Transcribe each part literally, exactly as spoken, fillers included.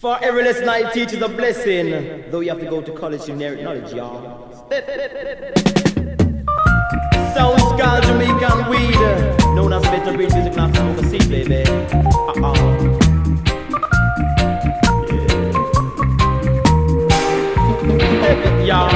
For every lesson I teach is a blessing, though you have to go to college to inherit knowledge, y'all. Sounds called Jamaican weed, known as better breed music, not smoke a seed, baby. Uh-uh. Yeah.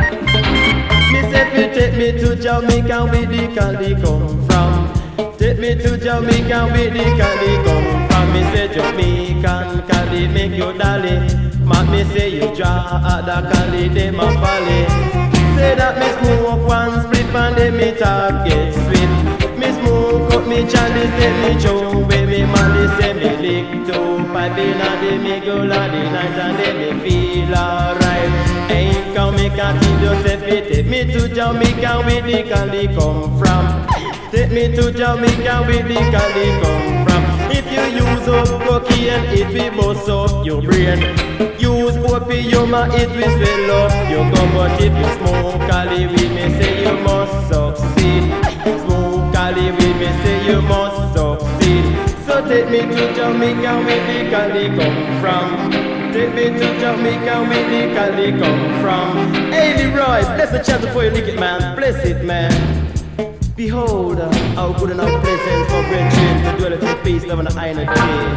Me say if you take me to Jamaica, where the candy come from? Take me to Jamaica, where the candy come from? Me say Jamaican candy make you dolly. Man, me say you draw at the candy, they ma folly. Say that me smoke one split and then me talk get sweet. Me smoke up me chalice, then me chow. Baby man, they say me lick two pipe in and they me go la the night and then me feel alright. Ain't come me continue say fit. Take me to Jamaica, where the candy come from? Take me to Jamaica, where the candy come from? If you use up cocaine, it will bust up your brain. Use opium, it will swell up your gum. But if you smoke Cali with me, say you must succeed. Smoke Cali with me, say you must succeed. So take me to Jamaica, where the Cali come from. Take me to Jamaica, where the Cali come from. Hey Leroy, bless the chapter for you, lick it man, bless it man. Behold, uh, how good and how pleasant for brethren to dwell at your peace, love and the iron and chain.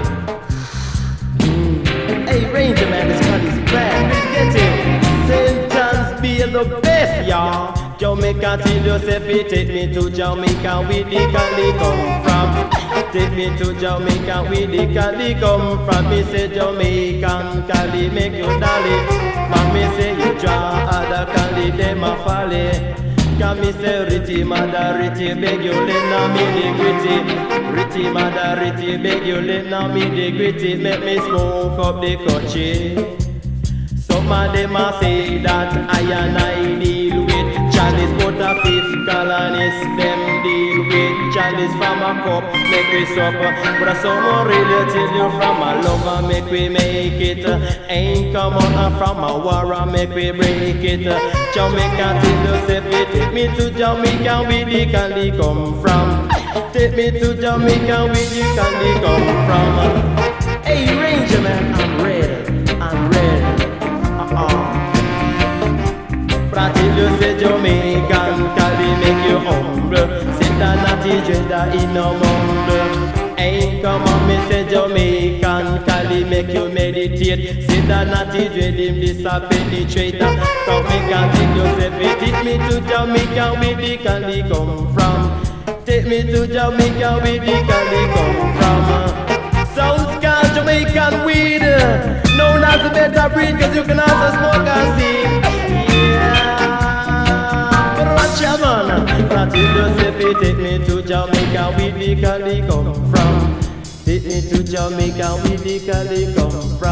Mm. Hey Ranger man, this cut is bad, let's get it. Saint John's be the best, y'all. Jamaica till you say fi take me to Jamaica, where the Cali come from. Take me to Jamaica, where the Cali come from. Me say Jamaican Cali make you dolly. Man me say you draw at the Cali, them a folly. Can me say Ritty mother, Ritty beg you let na me the gritty. Ritty mother, Ritty beg you let na me the gritty. Make me smoke up the country. Some of them a say that I and I deal with chalice, but a fifth colonist them deal with chalice from a cup, make we supper. But a summer really tell you from a lover, make we make it. Ain't come out from a war, make we break it. Jamaica till you say fit, take me to Jamaica, where the candy come from. Take me to Jamaica, where the candy come from. Hey Ranger man, I'm ready, I'm ready. Uh-uh. But until you say Jamaican Cali make you humble, sit down at the dreader in a mumble. Ain't come on me say Jamaican Cali make you meditate. Sit down at the dreader in this a penetrator. Come me until you say fit. Take me to Jamaica, where the Cali come from. Take me to Jamaica, where the Cali come from. Sounds called Jamaican weed, known as a better breed, cause you can also smoke and see. Yeah, but watch your man. Until you say fit, take me to Jamaica, where the Cali come from. Take me to Jamaica, where the Cali come from.